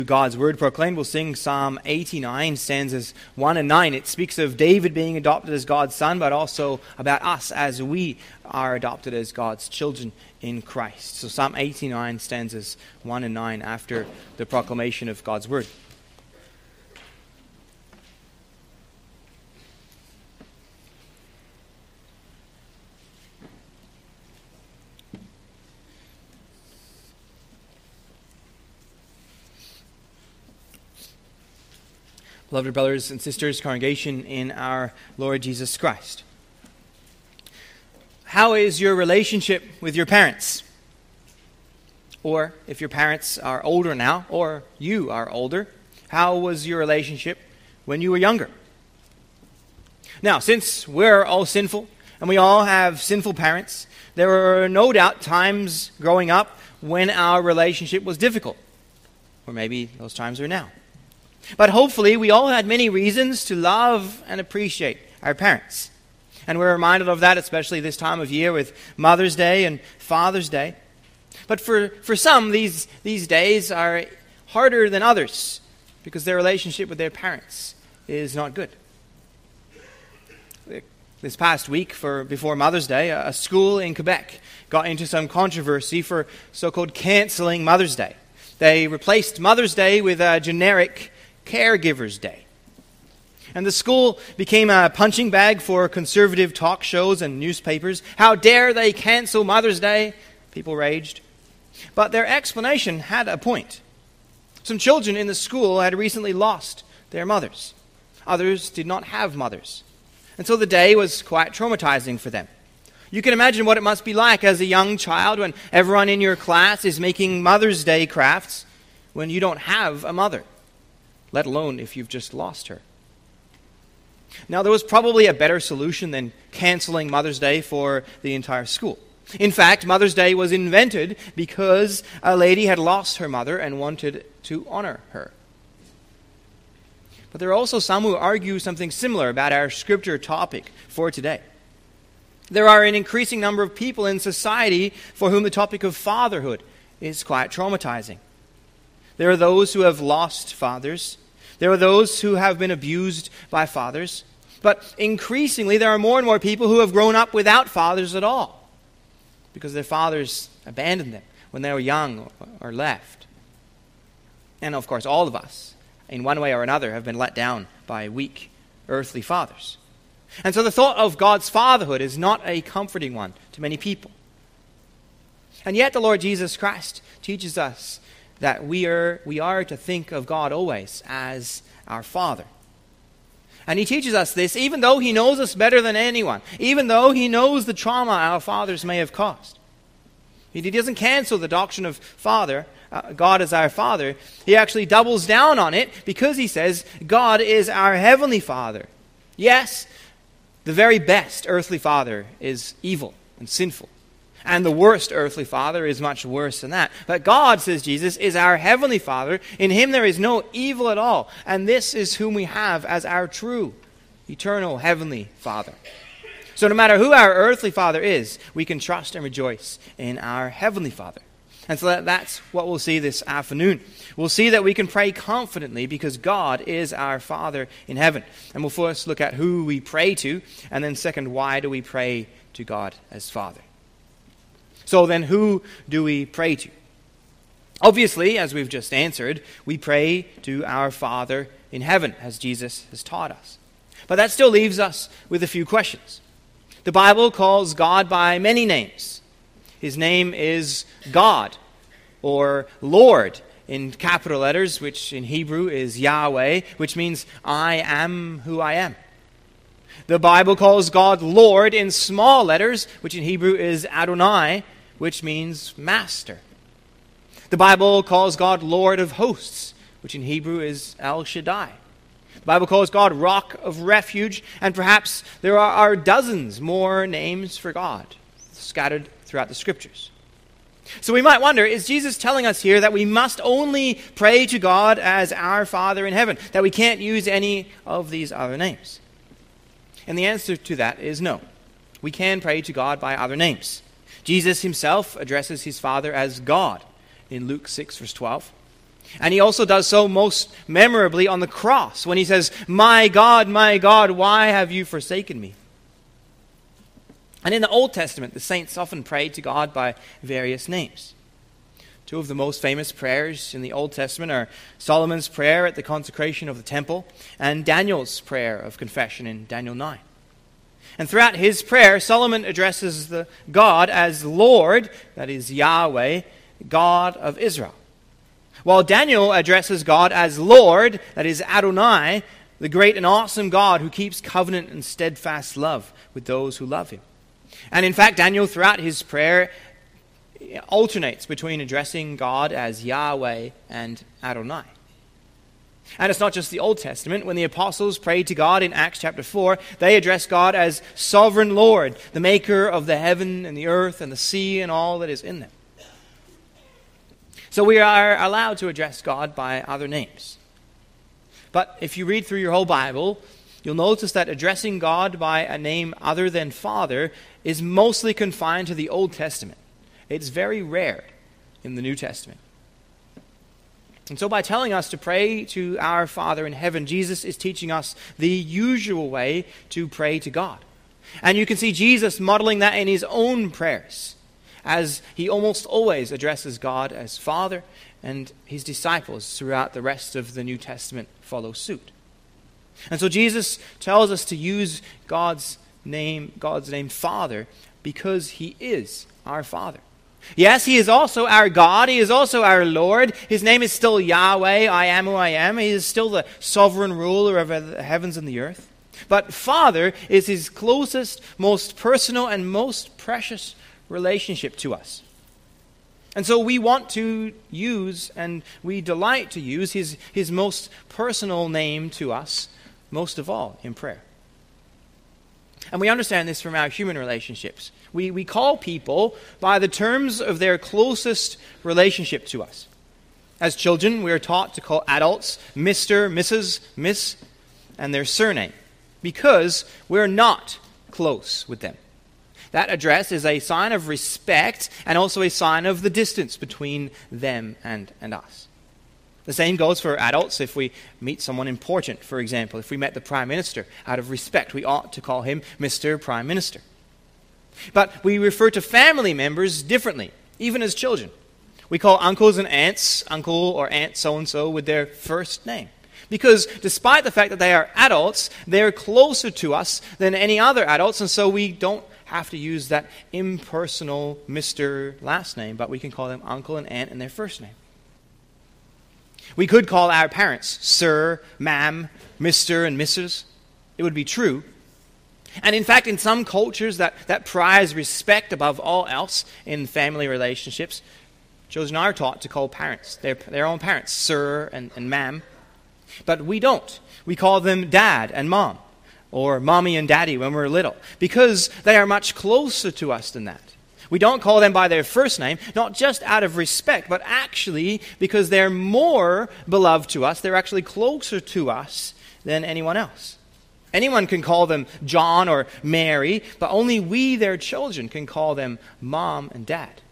God's word proclaimed, we'll sing Psalm 89, stanzas 1 and 9. It speaks of David being adopted as God's son, but also about us as we are adopted as God's children in Christ. So Psalm 89, stanzas 1 and 9, after the proclamation of God's word. Beloved brothers and sisters, congregation in our Lord Jesus Christ. How is your relationship with your parents? Or if your parents are older now, or you are older, how was your relationship when you were younger? Now, since we're all sinful, and we all have sinful parents, there were no doubt times growing up when our relationship was difficult. Or maybe those times are now. But hopefully we all had many reasons to love and appreciate our parents. And we're reminded of that, especially this time of year with Mother's Day and Father's Day. But for some, these days are harder than others because their relationship with their parents is not good. This past week, before Mother's Day, a school in Quebec got into some controversy for so-called cancelling Mother's Day. They replaced Mother's Day with a generic Caregivers Day. And the school became a punching bag for conservative talk shows and newspapers. How dare they cancel Mother's Day? People raged. But their explanation had a point. Some children in the school had recently lost their mothers. Others did not have mothers. And so the day was quite traumatizing for them. You can imagine what it must be like as a young child when everyone in your class is making Mother's Day crafts when you don't have a mother, let alone if you've just lost her. Now, there was probably a better solution than canceling Mother's Day for the entire school. In fact, Mother's Day was invented because a lady had lost her mother and wanted to honor her. But there are also some who argue something similar about our scripture topic for today. There are an increasing number of people in society for whom the topic of fatherhood is quite traumatizing. There are those who have lost fathers. There are those who have been abused by fathers. But increasingly, there are more and more people who have grown up without fathers at all because their fathers abandoned them when they were young or left. And of course, all of us, in one way or another, have been let down by weak earthly fathers. And so the thought of God's fatherhood is not a comforting one to many people. And yet the Lord Jesus Christ teaches us that we are to think of God always as our Father. And he teaches us this even though he knows us better than anyone, even though he knows the trauma our fathers may have caused. He doesn't cancel the doctrine of Father, God as our Father. He actually doubles down on it because he says God is our Heavenly Father. Yes, the very best earthly father is evil and sinful. And the worst earthly father is much worse than that. But God, says Jesus, is our Heavenly Father. In him there is no evil at all. And this is whom we have as our true, eternal Heavenly Father. So no matter who our earthly father is, we can trust and rejoice in our Heavenly Father. And so that's what we'll see this afternoon. We'll see that we can pray confidently because God is our Father in heaven. And we'll first look at who we pray to, and then second, why do we pray to God as Father? So then, who do we pray to? Obviously, as we've just answered, we pray to our Father in heaven, as Jesus has taught us. But that still leaves us with a few questions. The Bible calls God by many names. His name is God, or Lord, in capital letters, which in Hebrew is Yahweh, which means I am who I am. The Bible calls God Lord in small letters, which in Hebrew is Adonai, which means master. The Bible calls God Lord of hosts, which in Hebrew is El Shaddai. The Bible calls God Rock of Refuge, and perhaps there are dozens more names for God scattered throughout the Scriptures. So we might wonder, is Jesus telling us here that we must only pray to God as our Father in heaven, that we can't use any of these other names? And the answer to that is no. We can pray to God by other names. Jesus himself addresses his Father as God in Luke 6, verse 12. And he also does so most memorably on the cross when he says, my God, why have you forsaken me?" And in the Old Testament, the saints often prayed to God by various names. Two of the most famous prayers in the Old Testament are Solomon's prayer at the consecration of the temple and Daniel's prayer of confession in Daniel 9. And throughout his prayer, Solomon addresses the God as Lord, that is Yahweh, God of Israel, while Daniel addresses God as Lord, that is Adonai, the great and awesome God who keeps covenant and steadfast love with those who love him. And in fact, Daniel, throughout his prayer, alternates between addressing God as Yahweh and Adonai. And it's not just the Old Testament. When the apostles prayed to God in Acts chapter 4, they addressed God as Sovereign Lord, the maker of the heaven and the earth and the sea and all that is in them. So we are allowed to address God by other names. But if you read through your whole Bible, you'll notice that addressing God by a name other than Father is mostly confined to the Old Testament. It's very rare in the New Testament. And so by telling us to pray to our Father in heaven, Jesus is teaching us the usual way to pray to God. And you can see Jesus modeling that in his own prayers, as he almost always addresses God as Father, and his disciples throughout the rest of the New Testament follow suit. And so Jesus tells us to use God's name Father, because he is our Father. Yes, he is also our God. He is also our Lord. His name is still Yahweh, I am who I am. He is still the sovereign ruler of the heavens and the earth. But Father is his closest, most personal, and most precious relationship to us. And so we want to use, and we delight to use, his most personal name to us, most of all in prayer. And we understand this from our human relationships. We call people by the terms of their closest relationship to us. As children, we are taught to call adults Mr., Mrs., Miss, and their surname, because we're not close with them. That address is a sign of respect and also a sign of the distance between them and us. The same goes for adults. If we meet someone important, for example, if we met the Prime Minister, out of respect, we ought to call him Mr. Prime Minister. But we refer to family members differently, even as children. We call uncles and aunts, uncle or aunt so-and-so, with their first name. Because despite the fact that they are adults, they're closer to us than any other adults, and so we don't have to use that impersonal Mr. last name, but we can call them uncle and aunt in their first name. We could call our parents Sir, Ma'am, Mr. and Mrs. It would be true. And in fact, in some cultures that prize respect above all else in family relationships, children are taught to call parents, their own parents, Sir and Ma'am. But we don't. We call them Dad and Mom, or Mommy and Daddy when we're little, because they are much closer to us than that. We don't call them by their first name, not just out of respect, but actually because they're more beloved to us. They're actually closer to us than anyone else. Anyone can call them John or Mary, but only we, their children, can call them Mom and Dad.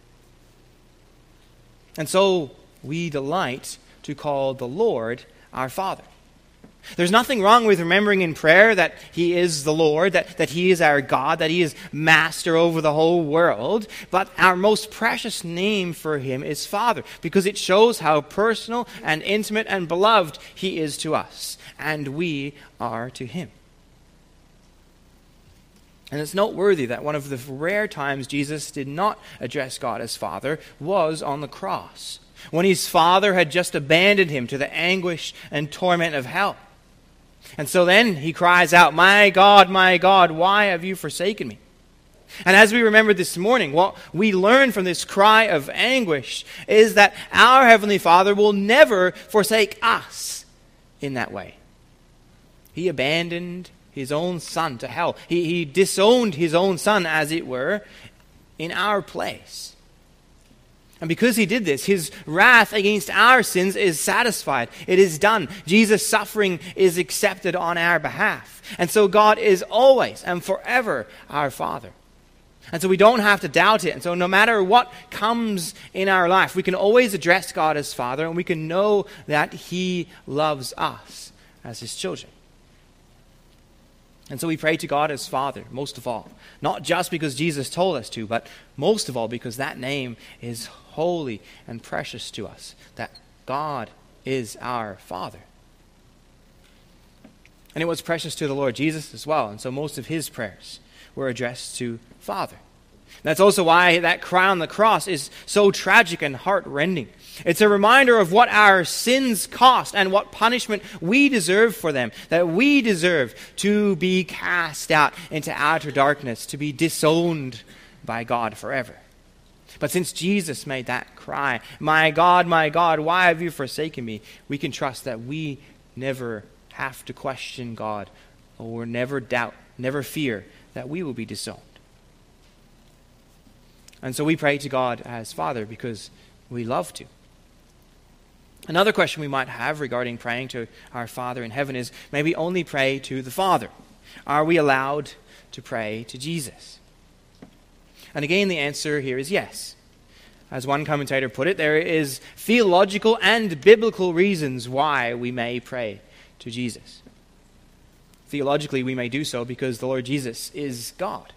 And so we delight to call the Lord our Father. There's nothing wrong with remembering in prayer that he is the Lord, that he is our God, that he is master over the whole world. But our most precious name for him is Father, because it shows how personal and intimate and beloved he is to us, and we are to him. And it's noteworthy that one of the rare times Jesus did not address God as Father was on the cross, when his Father had just abandoned him to the anguish and torment of hell. And so then he cries out, my God, why have you forsaken me?" And as we remembered this morning, what we learn from this cry of anguish is that our Heavenly Father will never forsake us in that way. He abandoned his own Son to hell. He disowned his own Son, as it were, in our place. And because he did this, his wrath against our sins is satisfied. It is done. Jesus' suffering is accepted on our behalf. And so God is always and forever our Father. And so we don't have to doubt it. And so no matter what comes in our life, we can always address God as Father, and we can know that He loves us as His children. And so we pray to God as Father, most of all. Not just because Jesus told us to, but most of all because that name is holy and precious to us. That God is our Father. And it was precious to the Lord Jesus as well. And so most of His prayers were addressed to Father. That's also why that cry on the cross is so tragic and heart-rending. It's a reminder of what our sins cost and what punishment we deserve for them. That we deserve to be cast out into outer darkness, to be disowned by God forever. But since Jesus made that cry, my God, why have you forsaken me?" we can trust that we never have to question God or never doubt, never fear that we will be disowned. And so we pray to God as Father because we love to. Another question we might have regarding praying to our Father in heaven is, may we only pray to the Father? Are we allowed to pray to Jesus? And again, the answer here is yes. As one commentator put it, there is theological and biblical reasons why we may pray to Jesus. Theologically, we may do so because the Lord Jesus is God.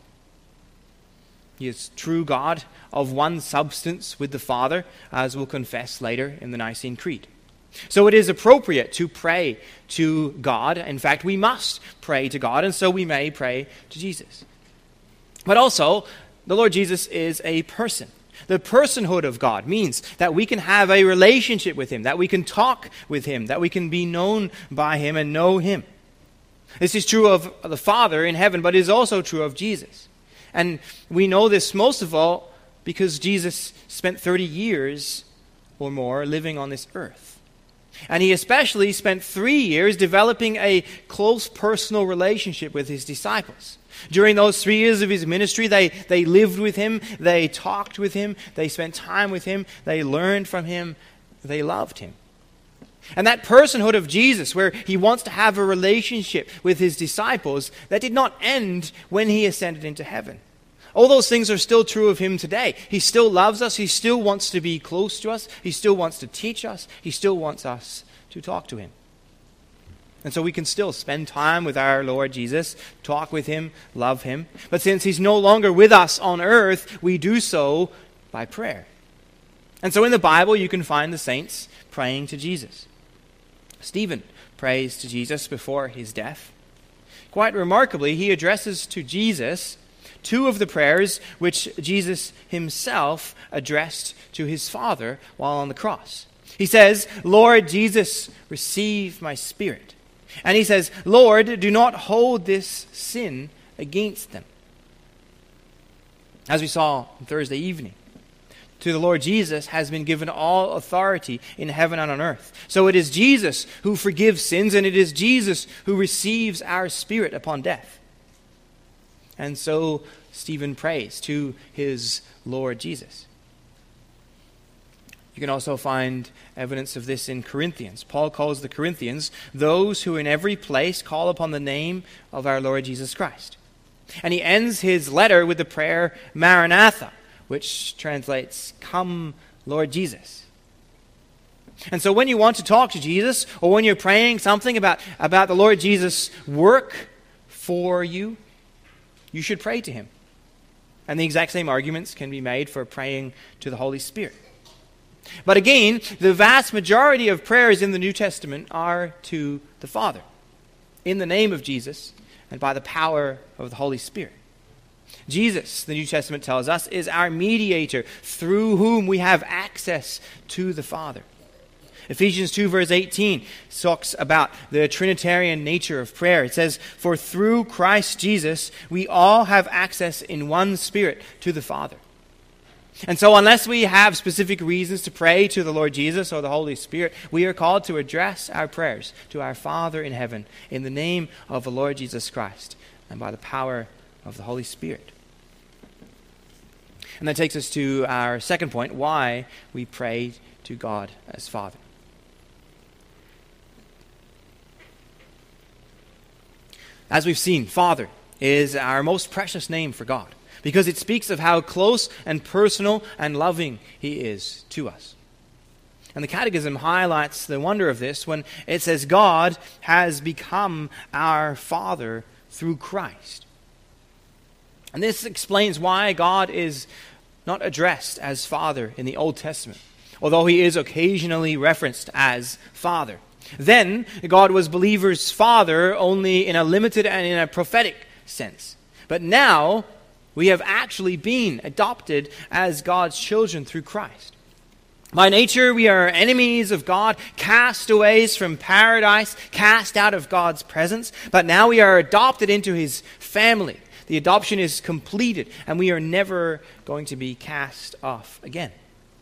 He is true God of one substance with the Father, as we'll confess later in the Nicene Creed. So it is appropriate to pray to God. In fact, we must pray to God, and so we may pray to Jesus. But also, the Lord Jesus is a person. The personhood of God means that we can have a relationship with Him, that we can talk with Him, that we can be known by Him and know Him. This is true of the Father in heaven, but it is also true of Jesus. And we know this most of all because Jesus spent 30 years or more living on this earth. And He especially spent 3 years developing a close personal relationship with His disciples. During those 3 years of His ministry, they lived with Him, they talked with Him, they spent time with Him, they learned from Him, they loved Him. And that personhood of Jesus, where He wants to have a relationship with His disciples, that did not end when He ascended into heaven. All those things are still true of Him today. He still loves us, He still wants to be close to us, He still wants to teach us, He still wants us to talk to Him. And so we can still spend time with our Lord Jesus, talk with Him, love Him. But since He's no longer with us on earth, we do so by prayer. And so in the Bible, you can find the saints praying to Jesus. Stephen prays to Jesus before his death. Quite remarkably, he addresses to Jesus 2 of the prayers which Jesus Himself addressed to His Father while on the cross. He says, "Lord Jesus, receive my spirit." And He says, "Lord, do not hold this sin against them." As we saw on Thursday evening, to the Lord Jesus has been given all authority in heaven and on earth. So it is Jesus who forgives sins, and it is Jesus who receives our spirit upon death. And so Stephen prays to his Lord Jesus. You can also find evidence of this in Corinthians. Paul calls the Corinthians those who in every place call upon the name of our Lord Jesus Christ. And he ends his letter with the prayer, Maranatha, which translates, "Come, Lord Jesus." And so when you want to talk to Jesus, or when you're praying something about the Lord Jesus' work for you, you should pray to Him. And the exact same arguments can be made for praying to the Holy Spirit. But again, the vast majority of prayers in the New Testament are to the Father, in the name of Jesus, and by the power of the Holy Spirit. Jesus, the New Testament tells us, is our mediator through whom we have access to the Father. Ephesians 2 verse 18 talks about the Trinitarian nature of prayer. It says, "For through Christ Jesus we all have access in one Spirit to the Father." And so unless we have specific reasons to pray to the Lord Jesus or the Holy Spirit, we are called to address our prayers to our Father in heaven in the name of the Lord Jesus Christ and by the power of the Holy Spirit. And that takes us to our second point, why we pray to God as Father. As we've seen, Father is our most precious name for God. because it speaks of how close and personal and loving he is to us. And the Catechism highlights the wonder of this when it says God has become our Father through Christ. And this explains why God is not addressed as Father in the Old Testament, although he is occasionally referenced as Father. Then, God was believers' Father only in a limited and in a prophetic sense. But now, we have actually been adopted as God's children through Christ. By nature, we are enemies of God, castaways from paradise, cast out of God's presence. But now we are adopted into his family. The adoption is completed, and we are never going to be cast off again.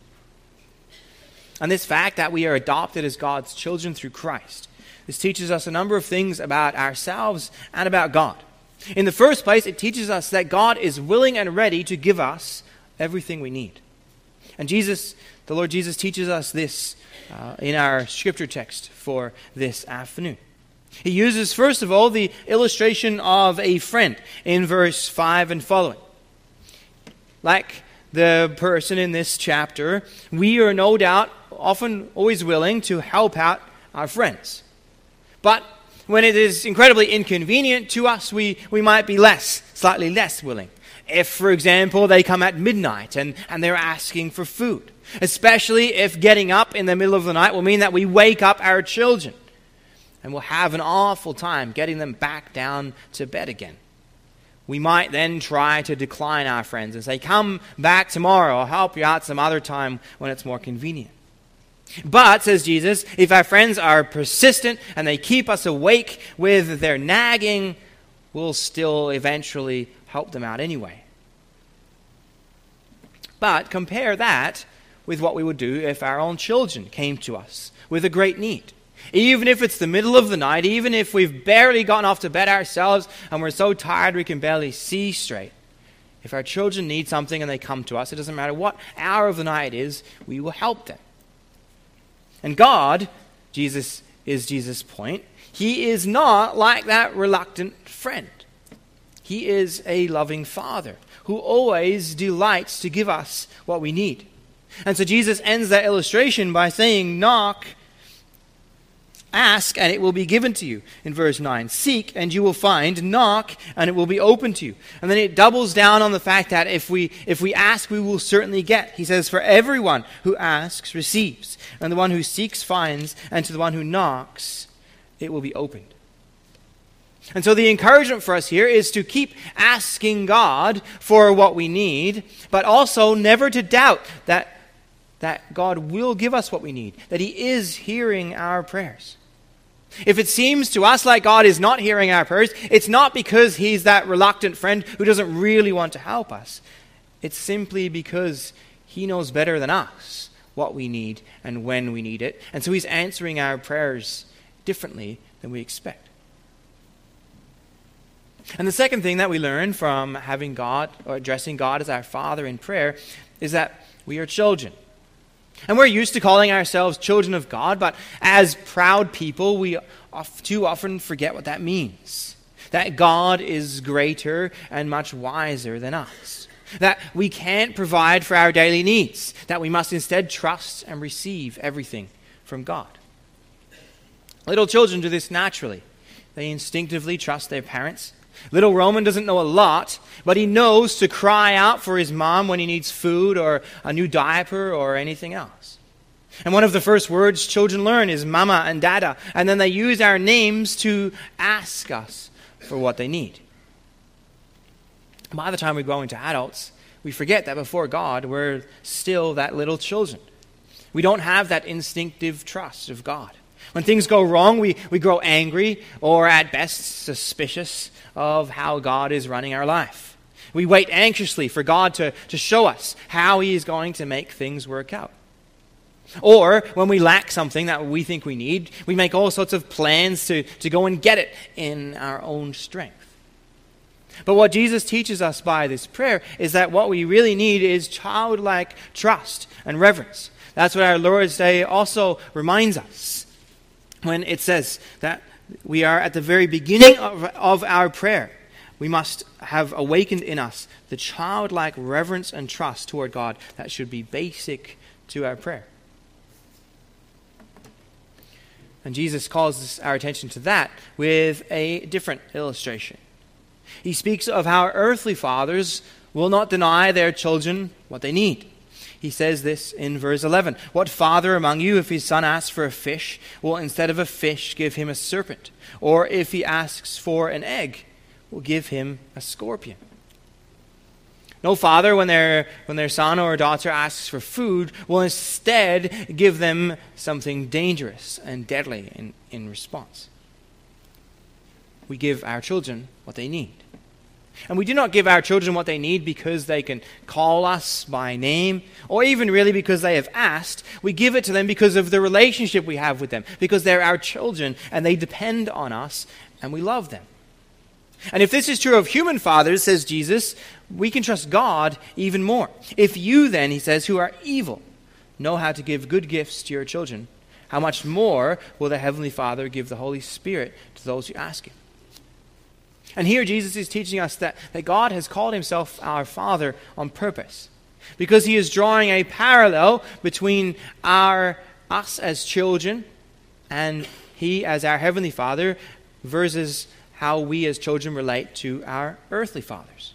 And this fact that we are adopted as God's children through Christ, this teaches us a number of things about ourselves and about God. In the first place, it teaches us that God is willing and ready to give us everything we need. And the Lord Jesus teaches us this in our scripture text for this afternoon. He uses, first of all, the illustration of a friend in verse 5 and following. Like the person in this chapter, we are no doubt often always willing to help out our friends. But when it is incredibly inconvenient to us, we might be slightly less willing. If, for example, they come at midnight and they're asking for food, especially if getting up in the middle of the night will mean that we wake up our children, and we'll have an awful time getting them back down to bed again. We might then try to decline our friends and say, come back tomorrow, I'll help you out some other time when it's more convenient. But, says Jesus, if our friends are persistent and they keep us awake with their nagging, we'll still eventually help them out anyway. But compare that with what we would do if our own children came to us with a great need. Even if it's the middle of the night, even if we've barely gotten off to bed ourselves and we're so tired we can barely see straight. If our children need something and they come to us, it doesn't matter what hour of the night it is, we will help them. And God, Jesus' point, he is not like that reluctant friend. He is a loving Father who always delights to give us what we need. And so Jesus ends that illustration by saying, knock, ask, and it will be given to you. In verse 9, seek, and you will find. Knock, and it will be open to you. And then it doubles down on the fact that if we ask, we will certainly get. He says, for everyone who asks receives, and the one who seeks finds, and to the one who knocks, it will be opened. And so the encouragement for us here is to keep asking God for what we need, but also never to doubt that God will give us what we need, that he is hearing our prayers. If it seems to us like God is not hearing our prayers, it's not because he's that reluctant friend who doesn't really want to help us. It's simply because he knows better than us what we need and when we need it. And so he's answering our prayers differently than we expect. And the second thing that we learn from having God or addressing God as our Father in prayer is that we are children. And we're used to calling ourselves children of God, but as proud people, we too often forget what that means. That God is greater and much wiser than us. That we can't provide for our daily needs. That we must instead trust and receive everything from God. Little children do this naturally. They instinctively trust their parents. Little Roman doesn't know a lot, but he knows to cry out for his mom when he needs food or a new diaper or anything else. And one of the first words children learn is mama and dada, and then they use our names to ask us for what they need. By the time we grow into adults, we forget that before God, we're still that little children. We don't have that instinctive trust of God. When things go wrong, we grow angry or at best suspicious of how God is running our life. We wait anxiously for God to show us how he is going to make things work out. Or when we lack something that we think we need, we make all sorts of plans to go and get it in our own strength. But what Jesus teaches us by this prayer is that what we really need is childlike trust and reverence. That's what our Lord's Day also reminds us when it says that we are at the very beginning of our prayer we must have awakened in us the childlike reverence and trust toward God that should be basic to our prayer. And Jesus calls our attention to that with a different illustration. He speaks of how earthly fathers will not deny their children what they need. He says this in verse 11. What father among you, if his son asks for a fish, will instead of a fish give him a serpent? Or if he asks for an egg, will give him a scorpion? No father, when their son or daughter asks for food, will instead give them something dangerous and deadly in response. We give our children what they need. And we do not give our children what they need because they can call us by name, or even really because they have asked. We give it to them because of the relationship we have with them, because they're our children and they depend on us and we love them. And if this is true of human fathers, says Jesus, we can trust God even more. If you then, he says, who are evil, know how to give good gifts to your children, how much more will the Heavenly Father give the Holy Spirit to those who ask him? And here Jesus is teaching us that God has called himself our Father on purpose, because he is drawing a parallel between us as children and he as our Heavenly Father versus how we as children relate to our earthly fathers.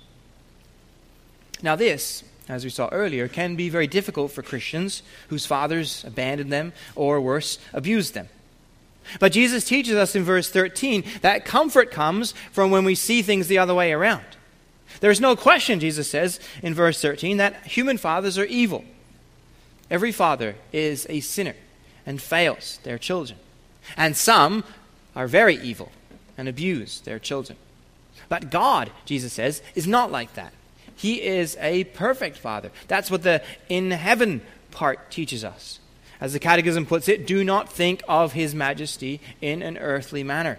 Now this, as we saw earlier, can be very difficult for Christians whose fathers abandoned them or worse, abused them. But Jesus teaches us in verse 13 that comfort comes from when we see things the other way around. There's no question, Jesus says in verse 13, that human fathers are evil. Every father is a sinner and fails their children. And some are very evil and abuse their children. But God, Jesus says, is not like that. He is a perfect Father. That's what the in heaven part teaches us. As the Catechism puts it, do not think of his majesty in an earthly manner.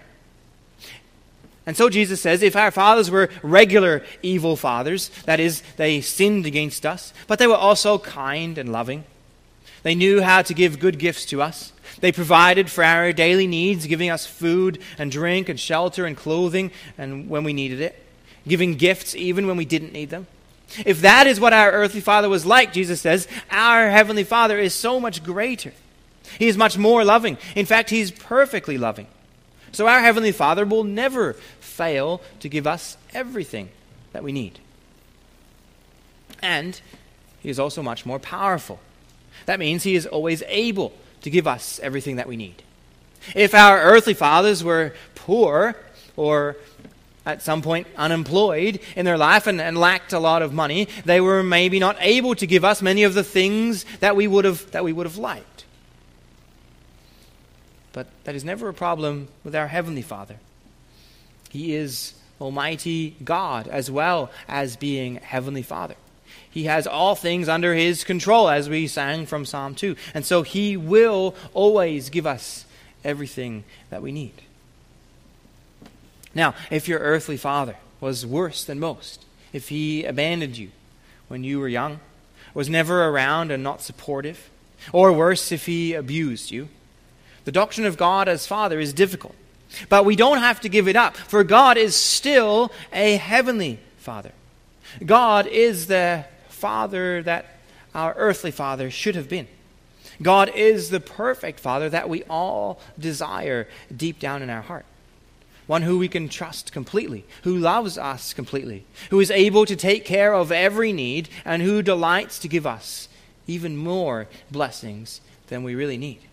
And so Jesus says, if our fathers were regular evil fathers, that is, they sinned against us, but they were also kind and loving. They knew how to give good gifts to us. They provided for our daily needs, giving us food and drink and shelter and clothing and when we needed it, giving gifts even when we didn't need them. If that is what our earthly father was like, Jesus says, our heavenly Father is so much greater. He is much more loving. In fact, he's perfectly loving. So our heavenly Father will never fail to give us everything that we need. And he is also much more powerful. That means he is always able to give us everything that we need. If our earthly fathers were poor or at some point unemployed in their life and lacked a lot of money, they were maybe not able to give us many of the things that we would have liked. But that is never a problem with our Heavenly Father. He is Almighty God as well as being Heavenly Father. He has all things under his control, as we sang from Psalm 2. And so he will always give us everything that we need. Now, if your earthly father was worse than most, if he abandoned you when you were young, was never around and not supportive, or worse, if he abused you, the doctrine of God as Father is difficult. But we don't have to give it up, for God is still a heavenly Father. God is the Father that our earthly father should have been. God is the perfect Father that we all desire deep down in our heart. One who we can trust completely, who loves us completely, who is able to take care of every need, and who delights to give us even more blessings than we really need.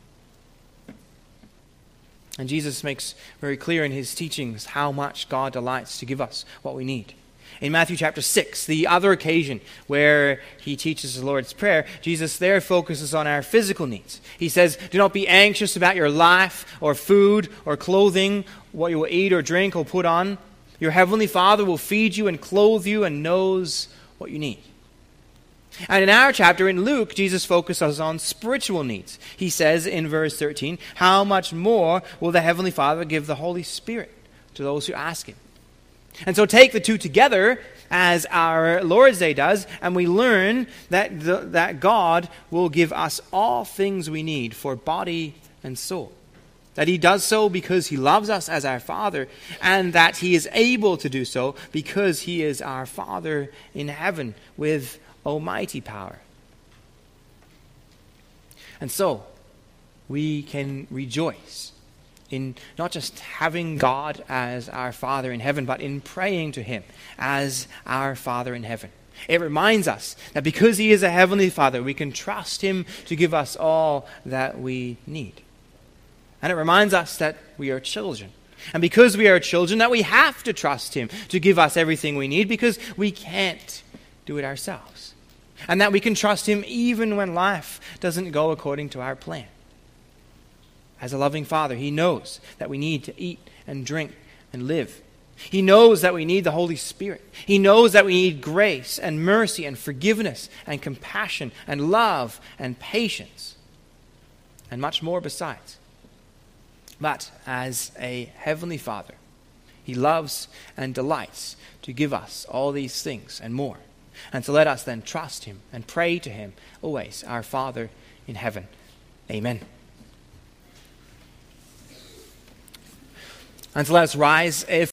And Jesus makes very clear in his teachings how much God delights to give us what we need. In Matthew chapter 6, the other occasion where he teaches the Lord's Prayer, Jesus there focuses on our physical needs. He says, do not be anxious about your life or food or clothing, what you will eat or drink or put on. Your heavenly Father will feed you and clothe you and knows what you need. And in our chapter in Luke, Jesus focuses on spiritual needs. He says in verse 13, how much more will the Heavenly Father give the Holy Spirit to those who ask him? And so take the two together, as our Lord's Day does, and we learn that God will give us all things we need for body and soul. That he does so because he loves us as our Father, and that he is able to do so because he is our Father in heaven with almighty power. And so, we can rejoice in not just having God as our Father in heaven, but in praying to him as our Father in heaven. It reminds us that because he is a heavenly Father, we can trust him to give us all that we need. And it reminds us that we are children. And because we are children, that we have to trust him to give us everything we need because we can't do it ourselves. And that we can trust him even when life doesn't go according to our plan. As a loving Father, he knows that we need to eat and drink and live. He knows that we need the Holy Spirit. He knows that we need grace and mercy and forgiveness and compassion and love and patience and much more besides. But as a heavenly Father, he loves and delights to give us all these things and more. And so let us then trust him and pray to him always, our Father in heaven. Amen. And so let us rise. If